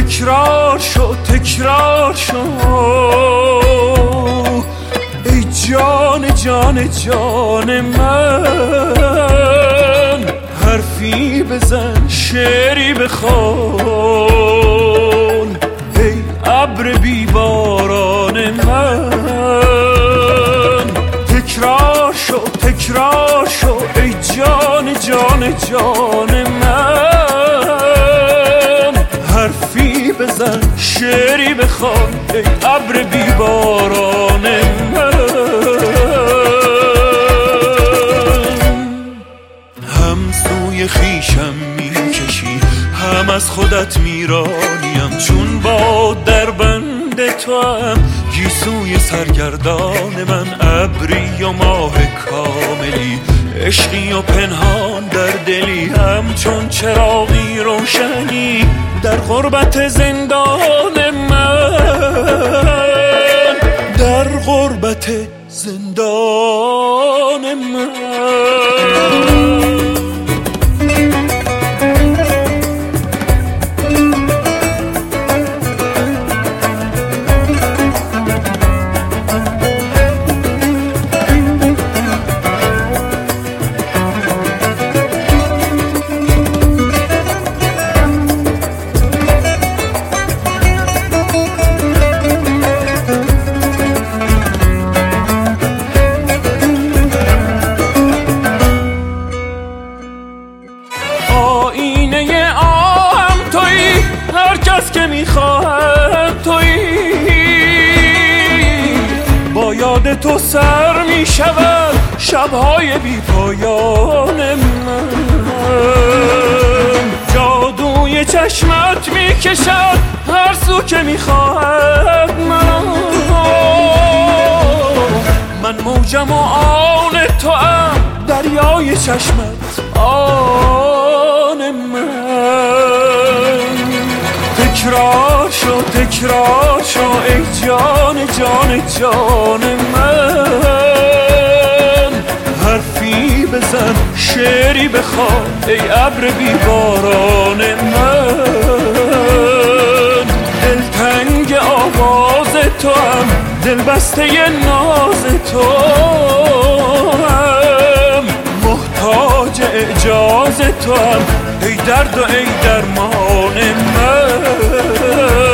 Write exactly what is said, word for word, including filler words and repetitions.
تکرار شو تکرار شو ای جان جان جان من، حرفی بزن شعری بخوان ای ابر بی باران من. تکرار شو تکرار شو ای جان جان جان من، حرفی بزن شعری بخوان ای ابر بی باران من. هم سوی خویشم میکشی هم از خودت میرانیم، چون با در بند تو هم گیسوی سرگردان من. ابری و ماه کاملی، عشقی و پنهان در دلی، همچون چراغی روشنی در غربت زندان من، در غربت زندان من. آینه آهم تویی، هر کس که میخواهد تویی، با یاد تو سر میشود شبهای بی پایان من. جادوی چشمت میکشد هر سو که میخواهد من. من موجم و آن تو ام، دریای چشمت آن من. تکرار شو تکرار شو ای جان جان جان من، حرفی بزن شعری بخوان ای ابر بی باران من. دلتنگ آواز تو هم، دل بسته ناز تو هم، محتاج اعجاز تو هم ای درد و ای درمان من.